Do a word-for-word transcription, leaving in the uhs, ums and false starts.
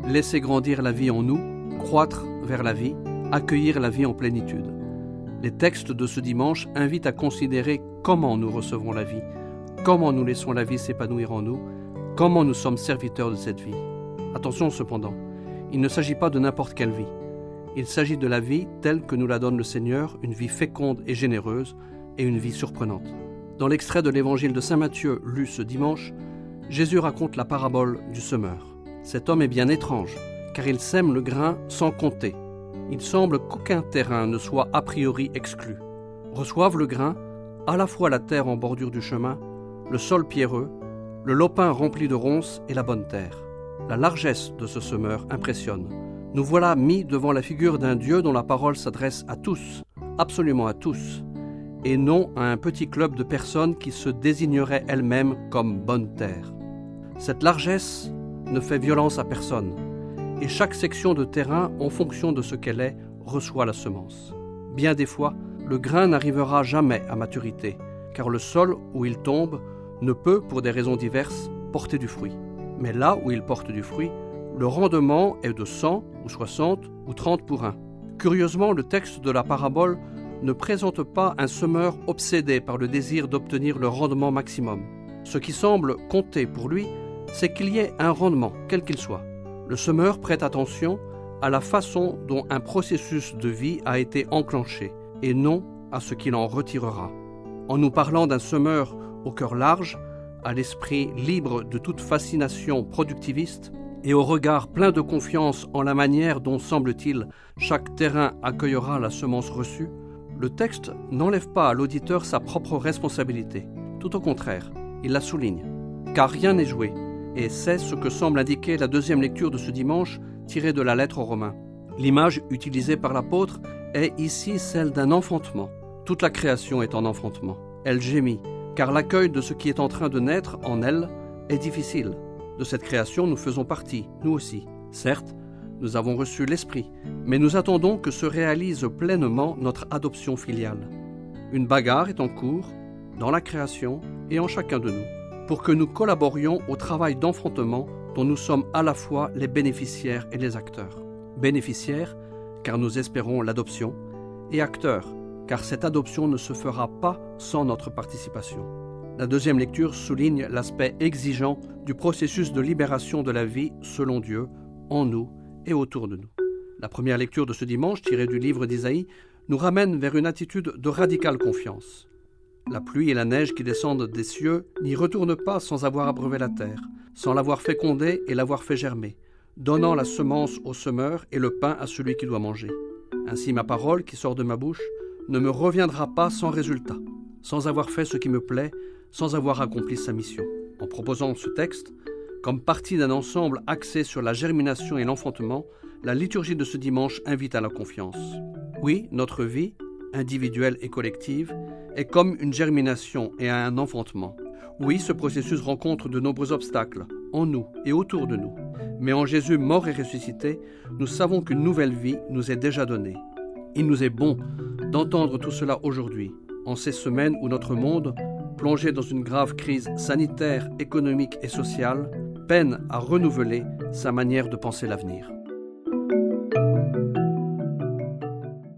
laisser grandir la vie en nous, croître vers la vie, accueillir la vie en plénitude. Les textes de ce dimanche invitent à considérer comment nous recevons la vie, comment nous laissons la vie s'épanouir en nous, comment nous sommes serviteurs de cette vie. Attention cependant, il ne s'agit pas de n'importe quelle vie. Il s'agit de la vie telle que nous la donne le Seigneur, une vie féconde et généreuse et une vie surprenante. Dans l'extrait de l'évangile de saint Matthieu lu ce dimanche, Jésus raconte la parabole du semeur. Cet homme est bien étrange, car il sème le grain sans compter. Il semble qu'aucun terrain ne soit a priori exclu. Reçoivent le grain, à la fois la terre en bordure du chemin, le sol pierreux, le lopin rempli de ronces et la bonne terre. La largesse de ce semeur impressionne. Nous voilà mis devant la figure d'un Dieu dont la parole s'adresse à tous, absolument à tous, et non à un petit club de personnes qui se désigneraient elles-mêmes comme bonne terre. Cette largesse ne fait violence à personne, et chaque section de terrain, en fonction de ce qu'elle est, reçoit la semence. Bien des fois, le grain n'arrivera jamais à maturité, car le sol où il tombe ne peut, pour des raisons diverses, porter du fruit. Mais là où il porte du fruit, le rendement est de cent ou soixante ou trente pour un. Curieusement, le texte de la parabole ne présente pas un semeur obsédé par le désir d'obtenir le rendement maximum. Ce qui semble compter pour lui, c'est qu'il y ait un rendement, quel qu'il soit. Le semeur prête attention à la façon dont un processus de vie a été enclenché, et non à ce qu'il en retirera. En nous parlant d'un semeur au cœur large, à l'esprit libre de toute fascination productiviste, et au regard plein de confiance en la manière dont, semble-t-il, chaque terrain accueillera la semence reçue, le texte n'enlève pas à l'auditeur sa propre responsabilité. Tout au contraire, il la souligne. Car rien n'est joué, et c'est ce que semble indiquer la deuxième lecture de ce dimanche tirée de la lettre aux Romains. L'image utilisée par l'apôtre est ici celle d'un enfantement. Toute la création est en enfantement. Elle gémit, car l'accueil de ce qui est en train de naître en elle est difficile. De cette création, nous faisons partie, nous aussi. Certes, nous avons reçu l'Esprit, mais nous attendons que se réalise pleinement notre adoption filiale. Une bagarre est en cours, dans la création et en chacun de nous, pour que nous collaborions au travail d'enfantement dont nous sommes à la fois les bénéficiaires et les acteurs. Bénéficiaires, car nous espérons l'adoption, et acteurs, car cette adoption ne se fera pas sans notre participation. La deuxième lecture souligne l'aspect exigeant du processus de libération de la vie selon Dieu, en nous et autour de nous. La première lecture de ce dimanche, tirée du livre d'Isaïe, nous ramène vers une attitude de radicale confiance. La pluie et la neige qui descendent des cieux n'y retournent pas sans avoir abreuvé la terre, sans l'avoir fécondée et l'avoir fait germer, donnant la semence au semeur et le pain à celui qui doit manger. Ainsi ma parole qui sort de ma bouche ne me reviendra pas sans résultat, sans avoir fait ce qui me plaît, sans avoir accompli sa mission. En proposant ce texte, comme partie d'un ensemble axé sur la germination et l'enfantement, la liturgie de ce dimanche invite à la confiance. Oui, notre vie, individuelle et collective, est comme une germination et un enfantement. Oui, ce processus rencontre de nombreux obstacles, en nous et autour de nous. Mais en Jésus mort et ressuscité, nous savons qu'une nouvelle vie nous est déjà donnée. Il nous est bon d'entendre tout cela aujourd'hui, en ces semaines où notre monde, plongé dans une grave crise sanitaire, économique et sociale, peine à renouveler sa manière de penser l'avenir.